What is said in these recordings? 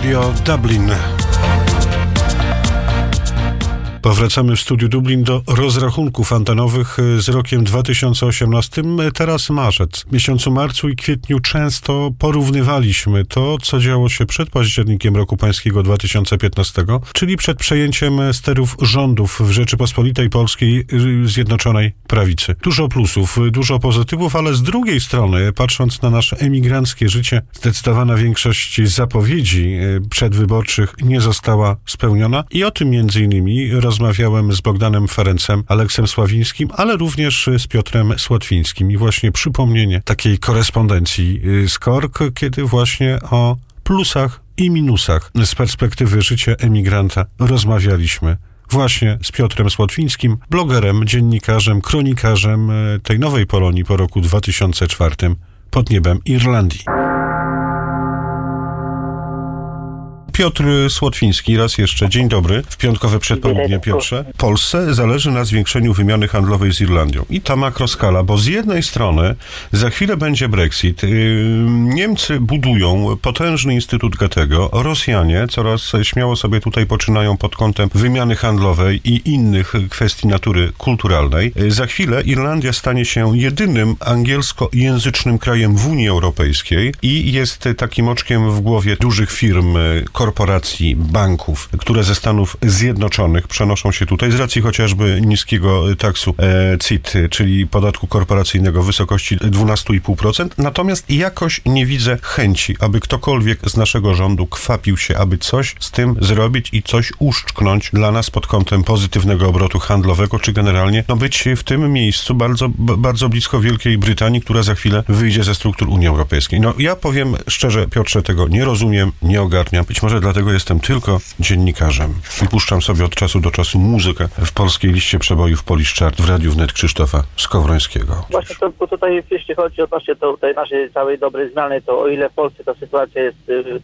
Radio Dublin. Powracamy w studiu Dublin do rozrachunków antenowych z rokiem 2018. Teraz marzec. W miesiącu marcu i kwietniu często porównywaliśmy to, co działo się przed październikiem roku pańskiego 2015, czyli przed przejęciem sterów rządów w Rzeczypospolitej Polskiej Zjednoczonej Prawicy. Dużo plusów, dużo pozytywów, ale z drugiej strony, patrząc na nasze emigranckie życie, zdecydowana większość zapowiedzi przedwyborczych nie została spełniona i o tym między innymi rozmawiałem z Bogdanem Ferencem, Aleksem Sławińskim, ale również z Piotrem Słotwińskim. I właśnie przypomnienie takiej korespondencji z KORK, kiedy właśnie o plusach i minusach z perspektywy życia emigranta rozmawialiśmy właśnie z Piotrem Słotwińskim, blogerem, dziennikarzem, kronikarzem tej nowej Polonii po roku 2004 pod niebem Irlandii. Piotr Słotwiński, raz jeszcze. Dzień dobry. W piątkowe przedpołudnie, Piotrze. Polsce zależy na zwiększeniu wymiany handlowej z Irlandią. I ta makroskala, bo z jednej strony za chwilę będzie Brexit. Niemcy budują potężny Instytut Goethego. Rosjanie coraz śmiało sobie tutaj poczynają pod kątem wymiany handlowej i innych kwestii natury kulturalnej. Za chwilę Irlandia stanie się jedynym angielskojęzycznym krajem w Unii Europejskiej i jest takim oczkiem w głowie dużych firm, korporacji, banków, które ze Stanów Zjednoczonych przenoszą się tutaj z racji chociażby niskiego taksu CIT, czyli podatku korporacyjnego w wysokości 12,5%. Natomiast jakoś nie widzę chęci, aby ktokolwiek z naszego rządu kwapił się, aby coś z tym zrobić i coś uszczknąć dla nas pod kątem pozytywnego obrotu handlowego, czy generalnie być w tym miejscu bardzo blisko Wielkiej Brytanii, która za chwilę wyjdzie ze struktur Unii Europejskiej. Ja powiem szczerze, Piotrze, tego nie rozumiem, nie ogarniam. Być może dlatego jestem tylko dziennikarzem. I puszczam sobie od czasu do czasu muzykę w polskiej liście przebojów Polish Chart w Radiu Wnet Krzysztofa Skowrońskiego. Właśnie to, bo tutaj jeśli chodzi o tej naszej całej dobrej zmiany, to o ile w Polsce ta sytuacja jest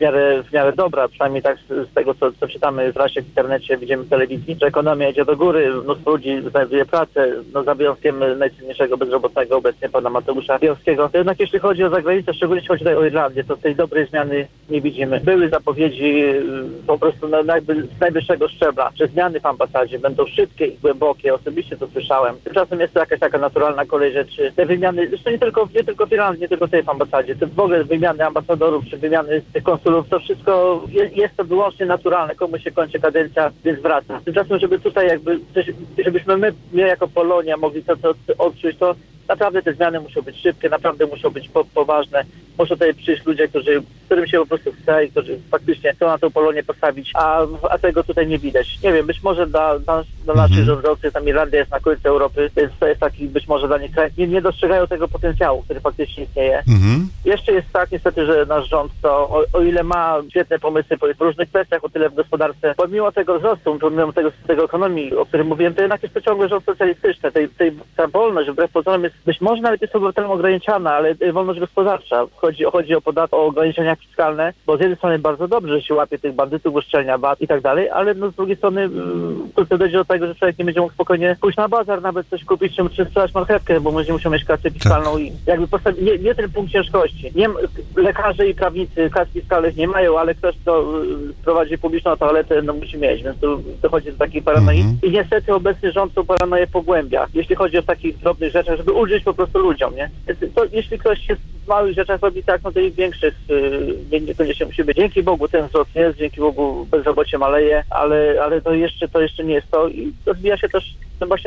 w miarę dobra, przynajmniej tak z tego, co czytamy w prasie, w internecie, widzimy w telewizji, że ekonomia idzie do góry, mnóstwo ludzi znajduje pracę, za wyjątkiem najcenniejszego bezrobotnego obecnie pana Mateusza Bielskiego. Jednak jeśli chodzi o zagranicę, szczególnie jeśli chodzi tutaj o Irlandię, to tej dobrej zmiany nie widzimy. Były zapowiedzi po prostu jakby z najwyższego szczebla, że zmiany w ambasadzie będą szybkie i głębokie. Osobiście to słyszałem. Tymczasem jest to jakaś taka naturalna kolej rzeczy. Te wymiany, zresztą nie tylko w Irlandii, nie tylko tutaj w ambasadzie, to w ogóle wymiany ambasadorów, czy wymiany tych konsulów, to wszystko jest to wyłącznie naturalne. Komuś się kończy kadencja, więc wraca. Tymczasem, żeby tutaj żebyśmy my jako Polonia mogli to odczuć, to naprawdę te zmiany muszą być szybkie, naprawdę muszą być poważne. Muszą tutaj przyjść ludzie, którym się po prostu chce i którzy faktycznie chcą na tą Polonię postawić, a tego tutaj nie widać. Nie wiem, być może dla naszych rządzących, tam Irlandia jest na końcu Europy, więc to jest taki być może dla nich kraj, nie dostrzegają tego potencjału, który faktycznie istnieje. Jeszcze jest tak niestety, że nasz rząd o ile ma świetne pomysły po różnych kwestiach, o tyle w gospodarce, pomimo tego wzrostu, pomimo tego ekonomii, o którym mówiłem, to jednak jest to ciągle rząd socjalistyczny. Ta wolność wbrew pozorom jest być może nawet jest obywatelom ograniczana, ale wolność gospodarcza. Chodzi o podatek, o ograniczenia fiskalne, bo z jednej strony bardzo dobrze, że się łapie tych bandytów, uszczelnia VAT i tak dalej, ale z drugiej strony to dojdzie do tego, że człowiek nie będzie mógł spokojnie pójść na bazar, nawet coś kupić, czy sprzedać marchewkę, bo będzie musiał mieć kasę fiskalną i jakby postawić, nie ten punkt ciężkości. Lekarze i prawnicy kas fiskalnych nie mają, ale ktoś, kto prowadzi publiczną toaletę, musi mieć, więc tu dochodzi do takiej paranoi. I niestety obecny rząd tą paranoję pogłębia, jeśli chodzi o takich drobnych rzeczach, żeby ulżyć po prostu ludziom, nie? To, jeśli ktoś się w małych rzeczach robi tak, no to i w większych niekoniecznie musi być. Dzięki Bogu ten wzrost jest, dzięki Bogu bezrobocie maleje, ale to jeszcze nie jest to i rozwija się też właśnie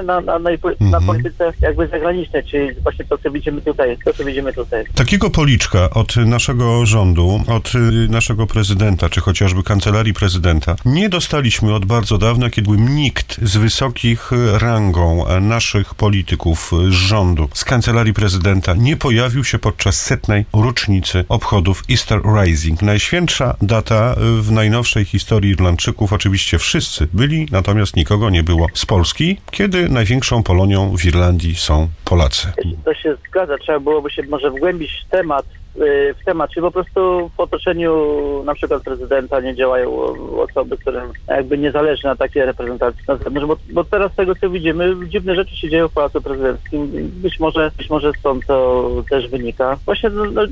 na polityce jakby zagranicznej, czyli właśnie to, co widzimy tutaj. Takiego policzka od naszego rządu, od naszego prezydenta, czy chociażby kancelarii prezydenta, nie dostaliśmy od bardzo dawna, kiedy nikt z wysokich rangą naszych polityków z rządu, z kancelarii prezydenta nie pojawił się podczas 100. rocznicy obchodów Easter Rising. Najświętsza data w najnowszej historii Irlandczyków. Oczywiście wszyscy byli, natomiast nikogo nie było z Polski, kiedy największą Polonią w Irlandii są Polacy. To się zgadza. Trzeba byłoby się może wgłębić temat w temat, czyli po prostu w otoczeniu na przykład prezydenta nie działają osoby, którym jakby nie zależy na takiej reprezentacji na zewnątrz, bo teraz z tego co widzimy, dziwne rzeczy się dzieją w Pałacu Prezydenckim. Być może stąd to też wynika. Właśnie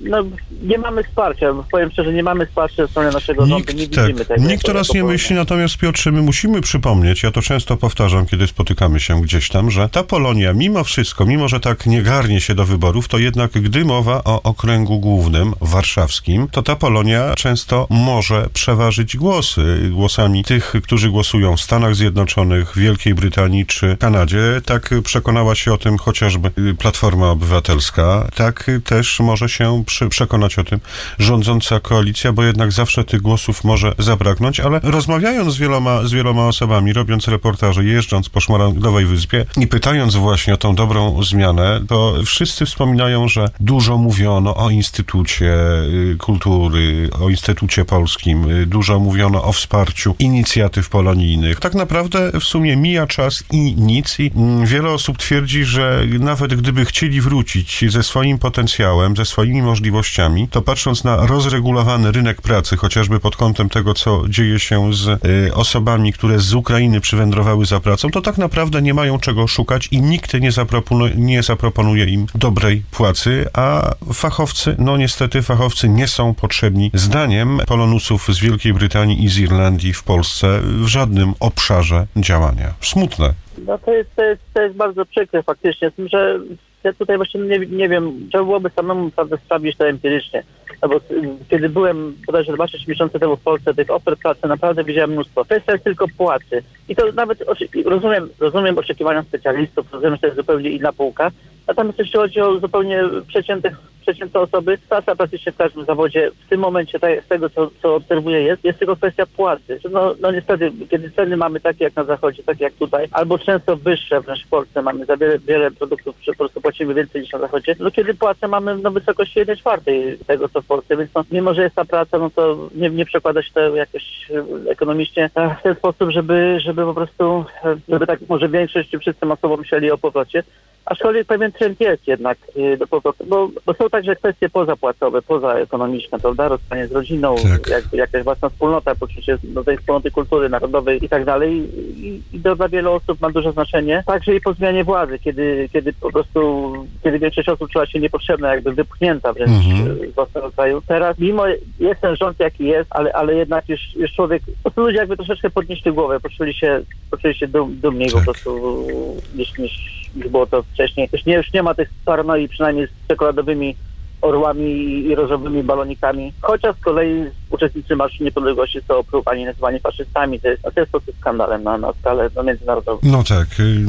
nie mamy wsparcia, powiem szczerze, nie mamy wsparcia ze strony naszego rządu, nie widzimy tego. Nikt teraz nie myśli, natomiast Piotrze, my musimy przypomnieć, ja to często powtarzam, kiedy spotykamy się gdzieś tam, że ta Polonia mimo wszystko, mimo że tak nie garnie się do wyborów, to jednak gdy mowa o okręgu głównym warszawskim, to ta Polonia często może przeważyć głosami tych, którzy głosują w Stanach Zjednoczonych, Wielkiej Brytanii czy Kanadzie. Tak przekonała się o tym chociażby Platforma Obywatelska. Tak też może się przekonać o tym rządząca koalicja, bo jednak zawsze tych głosów może zabraknąć, ale rozmawiając z wieloma osobami, robiąc reportaże, jeżdżąc po Szmaragdowej Wyspie i pytając właśnie o tą dobrą zmianę, to wszyscy wspominają, że dużo mówiono o Instytucie Kultury, o Instytucie Polskim, dużo mówiono o wsparciu inicjatyw polonijnych. Tak naprawdę w sumie mija czas i nic i wiele osób twierdzi, że nawet gdyby chcieli wrócić ze swoim potencjałem, ze swoimi możliwościami, to patrząc na rozregulowany rynek pracy, chociażby pod kątem tego, co dzieje się z osobami, które z Ukrainy przywędrowały za pracą, to tak naprawdę nie mają czego szukać i nikt nie zaproponuje im dobrej płacy, a niestety fachowcy nie są potrzebni, zdaniem Polonusów z Wielkiej Brytanii i z Irlandii w Polsce w żadnym obszarze działania. Smutne. No to jest bardzo przykre faktycznie, z tym, że ja tutaj właśnie nie wiem, trzeba byłoby samemu sprawdzić to empirycznie. No bo kiedy byłem bodajże 2-3 miesiące temu w Polsce, tych ofert pracy naprawdę widziałem mnóstwo. Kwestia jest tylko płacy. I to nawet rozumiem oczekiwania specjalistów, rozumiem, że to jest zupełnie inna półka. Natomiast jeśli chodzi o zupełnie przeciętne osoby, praca praktycznie w każdym zawodzie w tym momencie, z tego co obserwuję, jest tylko kwestia płacy. No niestety, kiedy ceny mamy takie jak na zachodzie, takie jak tutaj, albo często wyższe wręcz w Polsce, mamy za wiele produktów, po prostu płacimy więcej niż na zachodzie, no kiedy płacę mamy na wysokości 1/4 tego co w Polsce, więc mimo że jest ta praca, no to nie przekłada się to jakoś ekonomicznie w ten sposób, żeby po prostu, żeby tak może większość czy wszyscy masowo myśleli o powrocie. Aczkolwiek pewien trend jest jednak do powrotu, bo są także kwestie pozapłacowe, pozaekonomiczne, prawda? Rozstanie z rodziną, tak. Jakaś własna wspólnota, poczucie do tej wspólnoty kultury narodowej i tak dalej. I dla wielu osób ma duże znaczenie. Także i po zmianie władzy, kiedy po prostu, kiedy większość osób czuła się niepotrzebna, jakby wypchnięta wręcz z własnego kraju. Teraz, mimo jest ten rząd jaki jest, ale jednak już człowiek, po prostu ludzie jakby troszeczkę podnieśli głowę, poczuli się dumniej po prostu niż było to wcześniej. Już nie ma tych paranoii, przynajmniej z czekoladowymi orłami i różowymi balonikami. Chociaż z kolei uczestnicy Marszu Niepodległości są opróbowani, nazywani faszystami. To jest po prostu skandalem na skalę międzynarodową. No tak,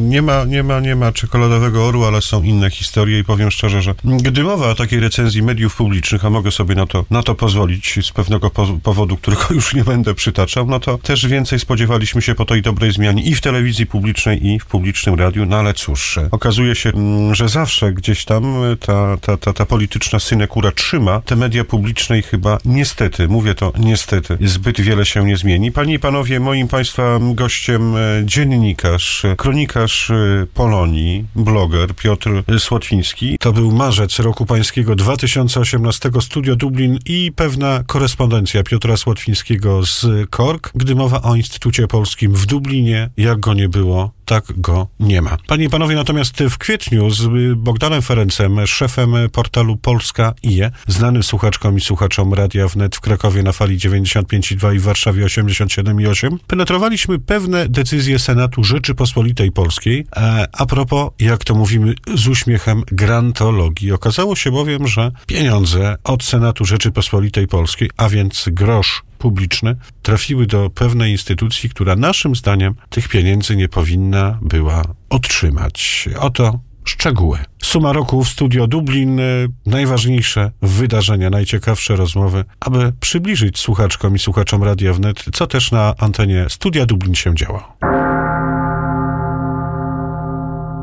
nie ma czekoladowego orła, ale są inne historie i powiem szczerze, że gdy mowa o takiej recenzji mediów publicznych, a mogę sobie na to pozwolić z pewnego powodu, którego już nie będę przytaczał, no to też więcej spodziewaliśmy się po tej dobrej zmianie i w telewizji publicznej, i w publicznym radiu, no ale cóż, okazuje się, że zawsze gdzieś tam ta polityczna synekura trzyma te media publiczne i chyba niestety, mówię to niestety, zbyt wiele się nie zmieni. Panie i panowie, moim państwa gościem dziennikarz, kronikarz Polonii, bloger Piotr Słotwiński. To był marzec roku pańskiego 2018, Studio Dublin i pewna korespondencja Piotra Słotwińskiego z KORK. Gdy mowa o Instytucie Polskim w Dublinie, jak go nie było, tak go nie ma. Panie i panowie, natomiast w kwietniu z Bogdanem Ferencem, szefem portalu Polska.ie, znanym słuchaczkom i słuchaczom Radia Wnet w Krakowie na fali 95,2 i w Warszawie 87,8, penetrowaliśmy pewne decyzje Senatu Rzeczypospolitej Polskiej a propos, jak to mówimy z uśmiechem, grantologii. Okazało się bowiem, że pieniądze od Senatu Rzeczypospolitej Polskiej, a więc grosz publiczny, trafiły do pewnej instytucji, która naszym zdaniem tych pieniędzy nie powinna była otrzymać. Oto szczegóły. Suma roku w Studio Dublin, najważniejsze wydarzenia, najciekawsze rozmowy, aby przybliżyć słuchaczkom i słuchaczom Radia Wnet, co też na antenie Studia Dublin się działo.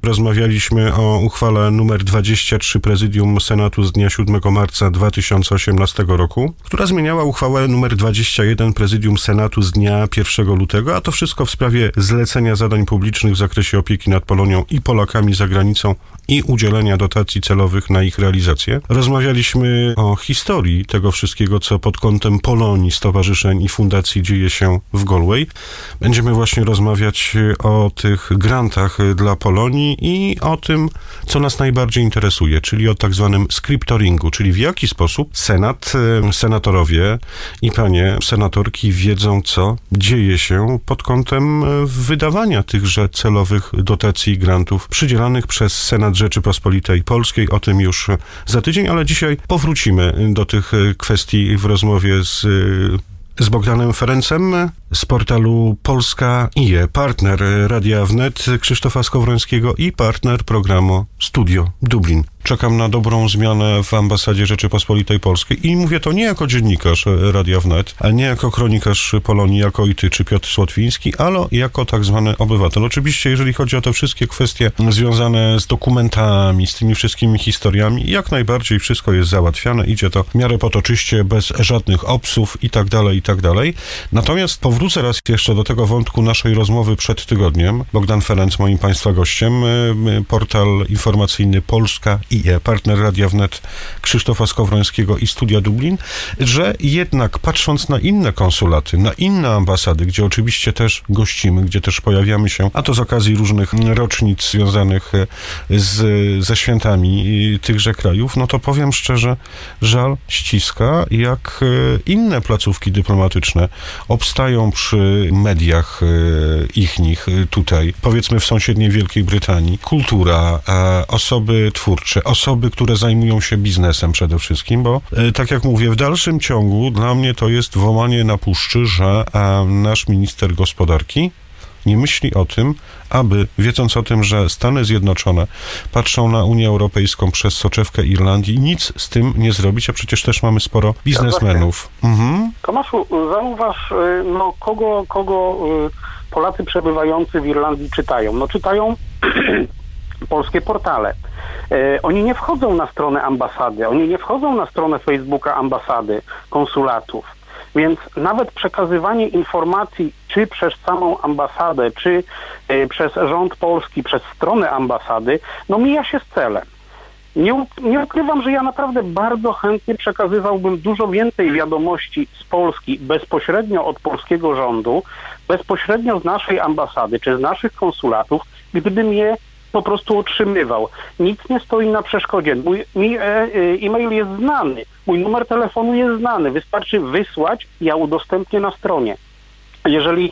rozmawialiśmy o uchwale numer 23 Prezydium Senatu z dnia 7 marca 2018 roku, która zmieniała uchwałę numer 21 Prezydium Senatu z dnia 1 lutego, a to wszystko w sprawie zlecenia zadań publicznych w zakresie opieki nad Polonią i Polakami za granicą i udzielenia dotacji celowych na ich realizację. Rozmawialiśmy o historii tego wszystkiego, co pod kątem Polonii, stowarzyszeń i fundacji dzieje się w Galway. Będziemy właśnie rozmawiać o tych grantach dla Polonii i o tym, co nas najbardziej interesuje, czyli o tak zwanym scriptoringu, czyli w jaki sposób Senat, senatorowie i panie senatorki wiedzą, co dzieje się pod kątem wydawania tychże celowych dotacji i grantów przydzielanych przez Senat Rzeczypospolitej Polskiej. O tym już za tydzień, ale dzisiaj powrócimy do tych kwestii w rozmowie z Bogdanem Ferencem z portalu Polska.ie, partner Radia Wnet Krzysztofa Skowrońskiego i partner programu Studio Dublin. Czekam na dobrą zmianę w ambasadzie Rzeczypospolitej Polskiej i mówię to nie jako dziennikarz Radia Wnet, a nie jako kronikarz Polonii, jako i ty, czy Piotr Słotwiński, ale jako tak zwany obywatel. Oczywiście, jeżeli chodzi o te wszystkie kwestie związane z dokumentami, z tymi wszystkimi historiami, jak najbardziej wszystko jest załatwiane, idzie to w miarę potoczyście, bez żadnych obsów i tak dalej, i tak dalej. Natomiast powrócę raz jeszcze do tego wątku naszej rozmowy przed tygodniem. Bogdan Ferenc, moim państwa gościem, portal informacyjny Polska.ie, partner Radia Wnet Krzysztofa Skowrońskiego i Studia Dublin, że jednak patrząc na inne konsulaty, na inne ambasady, gdzie oczywiście też gościmy, gdzie też pojawiamy się, a to z okazji różnych rocznic związanych ze świętami tychże krajów, no to powiem szczerze, żal ściska, jak inne placówki dyplomatyczne obstają przy mediach ichnych tutaj, powiedzmy w sąsiedniej Wielkiej Brytanii. Kultura, osoby twórcze, osoby, które zajmują się biznesem przede wszystkim, bo tak jak mówię, w dalszym ciągu dla mnie to jest wołanie na puszczy, że nasz minister gospodarki nie myśli o tym, aby, wiedząc o tym, że Stany Zjednoczone patrzą na Unię Europejską przez soczewkę Irlandii, nic z tym nie zrobić, a przecież też mamy sporo biznesmenów. Tomaszu, zauważ, kogo Polacy przebywający w Irlandii czytają. No czytają polskie portale. Oni nie wchodzą na stronę ambasady, oni nie wchodzą na stronę Facebooka ambasady, konsulatów. Więc nawet przekazywanie informacji, czy przez samą ambasadę, czy przez rząd polski, przez stronę ambasady, mija się z celem. Nie ukrywam, że ja naprawdę bardzo chętnie przekazywałbym dużo więcej wiadomości z Polski bezpośrednio od polskiego rządu, bezpośrednio z naszej ambasady, czy z naszych konsulatów, gdybym je po prostu otrzymywał. Nic nie stoi na przeszkodzie. Mój e-mail jest znany, mój numer telefonu jest znany. Wystarczy wysłać, ja udostępnię na stronie. Jeżeli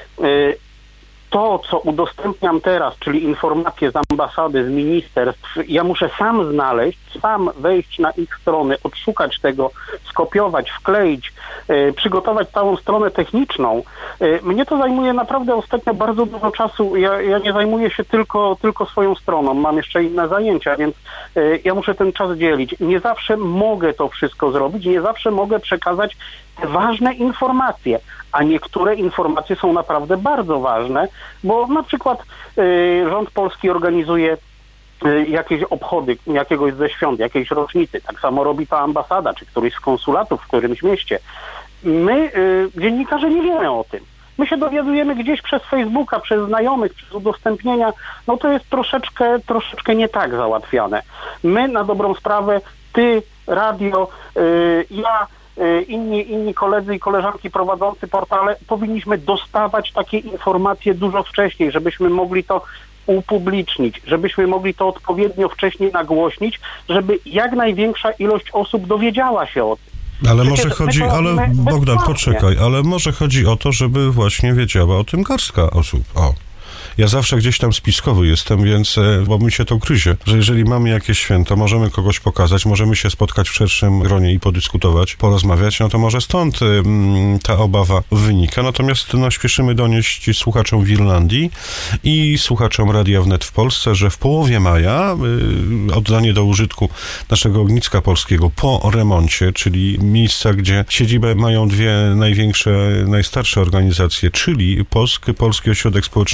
to, co udostępniam teraz, czyli informacje z ambasady, z ministerstw, ja muszę sam znaleźć, sam wejść na ich strony, odszukać tego, skopiować, wkleić, przygotować całą stronę techniczną. Mnie to zajmuje naprawdę ostatnio bardzo dużo czasu. Ja nie zajmuję się tylko swoją stroną, mam jeszcze inne zajęcia, więc ja muszę ten czas dzielić. Nie zawsze mogę to wszystko zrobić, nie zawsze mogę przekazać te ważne informacje, a niektóre informacje są naprawdę bardzo ważne, bo na przykład rząd polski organizuje jakieś obchody jakiegoś ze świąt, jakiejś rocznicy. Tak samo robi ta ambasada, czy któryś z konsulatów w którymś mieście. My, dziennikarze, nie wiemy o tym. My się dowiadujemy gdzieś przez Facebooka, przez znajomych, przez udostępnienia. To jest troszeczkę nie tak załatwiane. My na dobrą sprawę, ty, radio, ja, inni koledzy i koleżanki prowadzący portale, powinniśmy dostawać takie informacje dużo wcześniej, żebyśmy mogli to upublicznić, żebyśmy mogli to odpowiednio wcześniej nagłośnić, żeby jak największa ilość osób dowiedziała się o tym. Ale może chodzi, Bogdan, poczekaj, ale może chodzi o to, żeby właśnie wiedziała o tym garstka osób. Ja zawsze gdzieś tam spiskowy jestem, więc, bo mi się to gryzie, że jeżeli mamy jakieś święto, możemy kogoś pokazać, możemy się spotkać w szerszym gronie i podyskutować, porozmawiać, to może stąd ta obawa wynika. Natomiast śpieszymy donieść słuchaczom w Irlandii i słuchaczom Radia Wnet w Polsce, że w połowie maja oddanie do użytku naszego ogniska polskiego po remoncie, czyli miejsca, gdzie siedzibę mają dwie największe, najstarsze organizacje, czyli Polski Ośrodek Społeczno-Kulturalny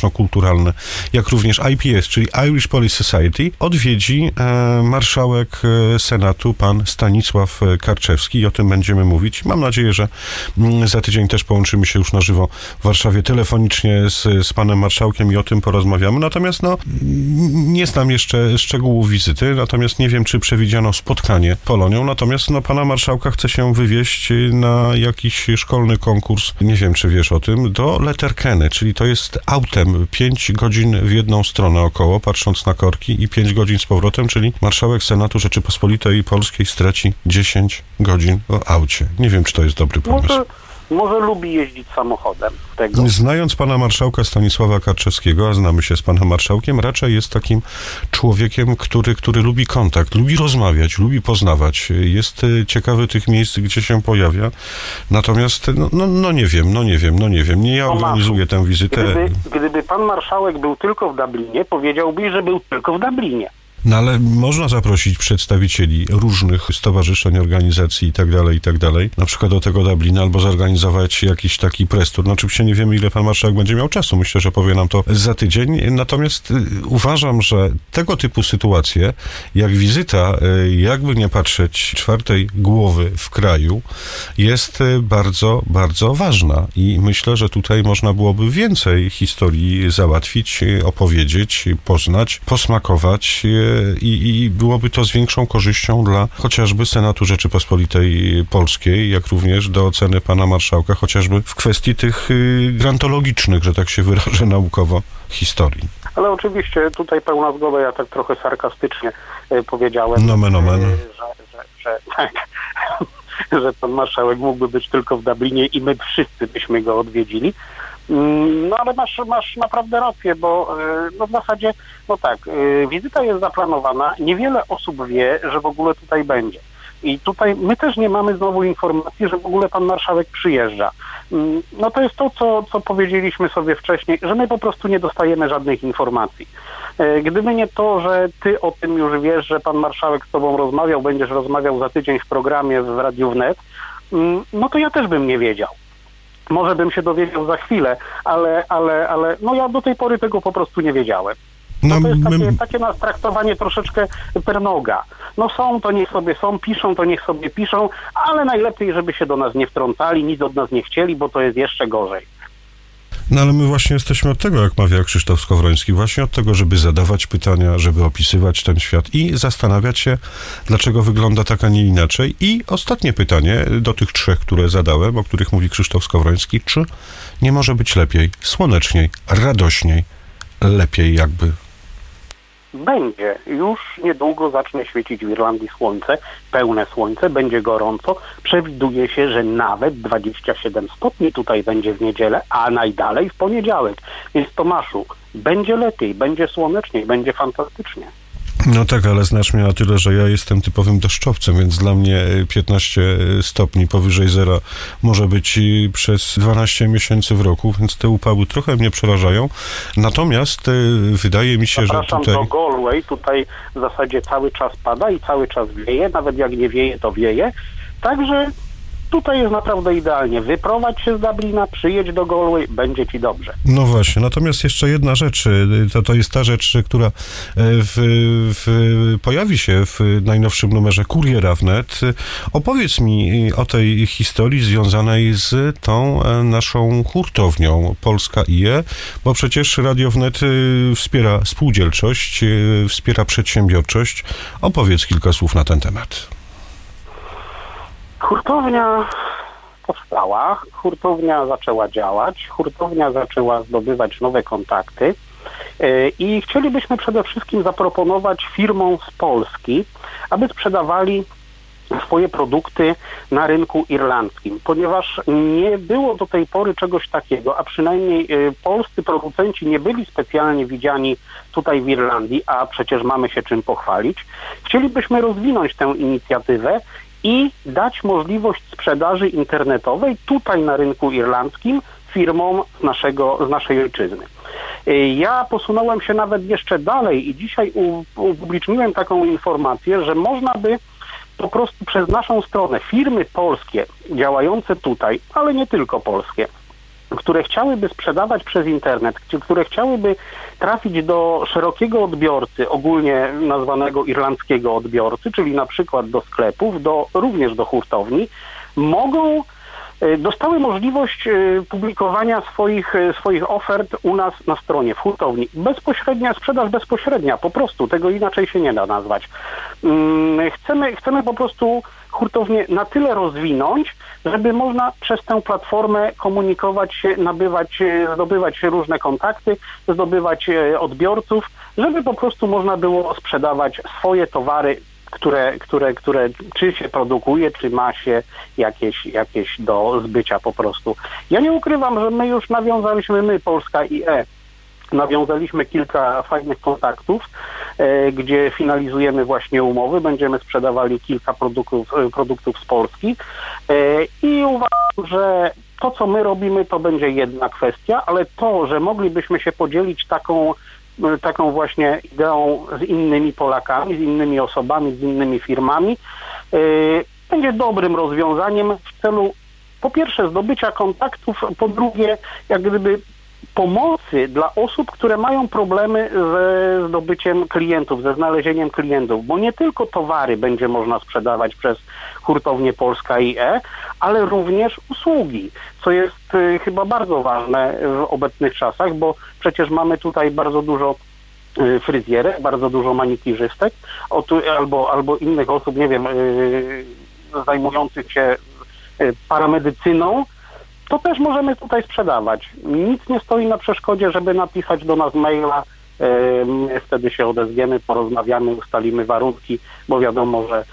kulturalne, jak również IPS, czyli Irish Police Society, odwiedzi marszałek Senatu, pan Stanisław Karczewski i o tym będziemy mówić. Mam nadzieję, że za tydzień też połączymy się już na żywo w Warszawie telefonicznie z panem marszałkiem i o tym porozmawiamy. Natomiast nie znam jeszcze szczegółów wizyty, natomiast nie wiem, czy przewidziano spotkanie Polonią, natomiast pana marszałka chce się wywieźć na jakiś szkolny konkurs, nie wiem, czy wiesz o tym, do Letterkenny, czyli to jest autem 5 godzin w jedną stronę około, patrząc na korki i 5 godzin z powrotem, czyli marszałek Senatu Rzeczypospolitej Polskiej straci 10 godzin w aucie. Nie wiem, czy to jest dobry pomysł. Może lubi jeździć samochodem. Znając pana marszałka Stanisława Karczewskiego, a znamy się z panem marszałkiem, raczej jest takim człowiekiem, który lubi kontakt, lubi rozmawiać, lubi poznawać. Jest ciekawy tych miejsc, gdzie się pojawia. Natomiast, nie wiem. Nie ja organizuję tę wizytę. Gdyby pan marszałek był tylko w Dublinie, powiedziałby, że był tylko w Dublinie. No ale można zaprosić przedstawicieli różnych stowarzyszeń, organizacji i tak dalej, na przykład do tego Dublina, albo zorganizować jakiś taki press tour. No oczywiście nie wiemy, ile pan marszałek będzie miał czasu. Myślę, że powie nam to za tydzień. Natomiast uważam, że tego typu sytuacje, jak wizyta, jakby nie patrzeć, czwartej głowy w kraju, jest bardzo, bardzo ważna. I myślę, że tutaj można byłoby więcej historii załatwić, opowiedzieć, poznać, posmakować, i byłoby to z większą korzyścią dla chociażby Senatu Rzeczypospolitej Polskiej, jak również do oceny pana marszałka, chociażby w kwestii tych grantologicznych, że tak się wyrażę naukowo, historii. Ale oczywiście tutaj pełna zgoda, ja tak trochę sarkastycznie powiedziałem, że pan marszałek mógłby być tylko w Dublinie i my wszyscy byśmy go odwiedzili. No ale masz naprawdę rację, bo w zasadzie, wizyta jest zaplanowana, niewiele osób wie, że w ogóle tutaj będzie. I tutaj my też nie mamy znowu informacji, że w ogóle pan marszałek przyjeżdża. No to jest to, co powiedzieliśmy sobie wcześniej, że my po prostu nie dostajemy żadnych informacji. Gdyby nie to, że ty o tym już wiesz, że pan marszałek z tobą rozmawiał, będziesz rozmawiał za tydzień w programie w Radiu Wnet, no to ja też bym nie wiedział. Może bym się dowiedział za chwilę, ale ja do tej pory tego po prostu nie wiedziałem. To jest takie nas traktowanie troszeczkę per noga. No są, to niech sobie są, piszą, to niech sobie piszą, ale najlepiej, żeby się do nas nie wtrącali, nic od nas nie chcieli, bo to jest jeszcze gorzej. No ale my właśnie jesteśmy od tego, jak mawia Krzysztof Skowroński, właśnie od tego, żeby zadawać pytania, żeby opisywać ten świat i zastanawiać się, dlaczego wygląda tak, a nie inaczej. I ostatnie pytanie do tych trzech, które zadałem, o których mówi Krzysztof Skowroński, czy nie może być lepiej, słoneczniej, radośniej, lepiej jakby? Będzie. Już niedługo zacznie świecić w Irlandii słońce, pełne słońce, będzie gorąco. Przewiduje się, że nawet 27 stopni tutaj będzie w niedzielę, a najdalej w poniedziałek. Więc Tomaszu, będzie lepiej, będzie słoneczniej, będzie fantastycznie. No tak, ale znasz mnie na tyle, że ja jestem typowym deszczowcem, więc dla mnie 15 stopni powyżej zera może być przez 12 miesięcy w roku, więc te upały trochę mnie przerażają. Natomiast wydaje mi się, że tutaj... do Galway, tutaj w zasadzie cały czas pada i cały czas wieje, nawet jak nie wieje, to wieje. Także tutaj jest naprawdę idealnie. Wyprowadź się z Dublina, przyjedź do Galway, będzie ci dobrze. No właśnie, natomiast jeszcze jedna rzecz, to jest ta rzecz, która pojawi się w najnowszym numerze Kuriera Wnet. Opowiedz mi o tej historii związanej z tą naszą hurtownią Polska IE, bo przecież Radio Wnet wspiera spółdzielczość, wspiera przedsiębiorczość. Opowiedz kilka słów na ten temat. Hurtownia powstała, hurtownia zaczęła działać, hurtownia zaczęła zdobywać nowe kontakty i chcielibyśmy przede wszystkim zaproponować firmom z Polski, aby sprzedawali swoje produkty na rynku irlandzkim, ponieważ nie było do tej pory czegoś takiego, a przynajmniej polscy producenci nie byli specjalnie widziani tutaj w Irlandii, a przecież mamy się czym pochwalić. Chcielibyśmy rozwinąć tę inicjatywę i dać możliwość sprzedaży internetowej tutaj na rynku irlandzkim firmom z naszej ojczyzny. Ja posunąłem się nawet jeszcze dalej i dzisiaj upubliczniłem taką informację, że można by po prostu przez naszą stronę firmy polskie działające tutaj, ale nie tylko polskie, które chciałyby sprzedawać przez internet, które chciałyby trafić do szerokiego odbiorcy, ogólnie nazwanego irlandzkiego odbiorcy, czyli na przykład do sklepów, również do hurtowni, dostały możliwość publikowania swoich ofert u nas na stronie w hurtowni. Sprzedaż bezpośrednia, po prostu, tego inaczej się nie da nazwać. Chcemy po prostu hurtownię na tyle rozwinąć, żeby można przez tę platformę komunikować się, zdobywać różne kontakty, zdobywać odbiorców, żeby po prostu można było sprzedawać swoje towary, które czy się produkuje, czy ma się jakieś do zbycia po prostu. Ja nie ukrywam, że my już Polska IE, nawiązaliśmy kilka fajnych kontaktów, gdzie finalizujemy właśnie umowy, będziemy sprzedawali kilka produktów z Polski i uważam, że to, co my robimy, to będzie jedna kwestia, ale to, że moglibyśmy się podzielić taką właśnie ideą z innymi Polakami, z innymi osobami, z innymi firmami, będzie dobrym rozwiązaniem w celu po pierwsze zdobycia kontaktów, po drugie jak gdyby pomocy dla osób, które mają problemy ze zdobyciem klientów, ze znalezieniem klientów, bo nie tylko towary będzie można sprzedawać przez hurtownię Polska IE, ale również usługi, co jest chyba bardzo ważne w obecnych czasach, bo przecież mamy tutaj bardzo dużo fryzjerek, bardzo dużo manikirzystek albo innych osób, nie wiem, zajmujących się paramedycyną, to też możemy tutaj sprzedawać. Nic nie stoi na przeszkodzie, żeby napisać do nas maila, wtedy się odezwiemy, porozmawiamy, ustalimy warunki, bo wiadomo, że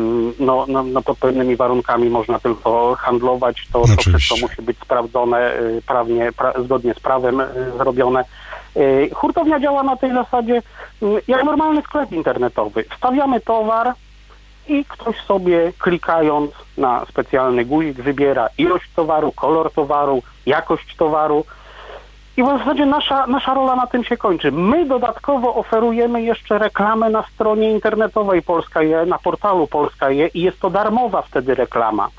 pod pewnymi warunkami można tylko handlować, to wszystko musi być sprawdzone prawnie, zgodnie z prawem zrobione. Hurtownia działa na tej zasadzie jak normalny sklep internetowy. Wstawiamy towar i ktoś sobie klikając na specjalny guzik wybiera ilość towaru, kolor towaru, jakość towaru i w zasadzie nasza rola na tym się kończy. My dodatkowo oferujemy jeszcze reklamę na stronie internetowej Polska.je, na portalu Polska.je i jest to darmowa wtedy reklama.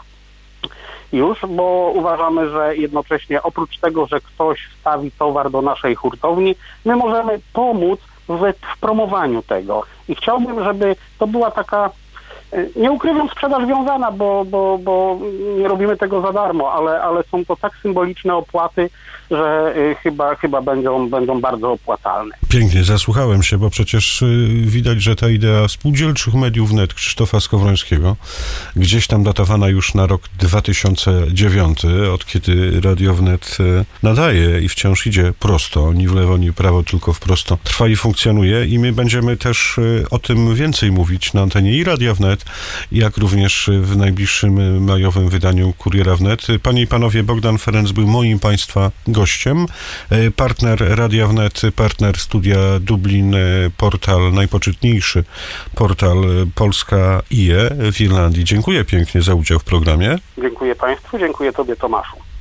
Bo uważamy, że jednocześnie oprócz tego, że ktoś wstawi towar do naszej hurtowni, my możemy pomóc w promowaniu tego. I chciałbym, żeby to była taka, nie ukrywam, sprzedaż wiązana, bo nie robimy tego za darmo, ale są to tak symboliczne opłaty, że chyba będą bardzo opłacalne. Pięknie, zasłuchałem się, bo przecież widać, że ta idea spółdzielczych mediów wnet Krzysztofa Skowrońskiego, gdzieś tam datowana już na rok 2009, od kiedy Radio Wnet nadaje i wciąż idzie prosto, ni w lewo, ni w prawo, tylko w prosto, trwa i funkcjonuje i my będziemy też o tym więcej mówić na antenie i Radia Wnet, jak również w najbliższym majowym wydaniu Kuriera Wnet. Panie i panowie, Bogdan Ferenc był moim państwa gościem, partner Radia Wnet, partner Studia Dublin, portal, najpoczytniejszy portal Polska IE w Irlandii. Dziękuję pięknie za udział w programie. Dziękuję państwu, dziękuję tobie, Tomaszu.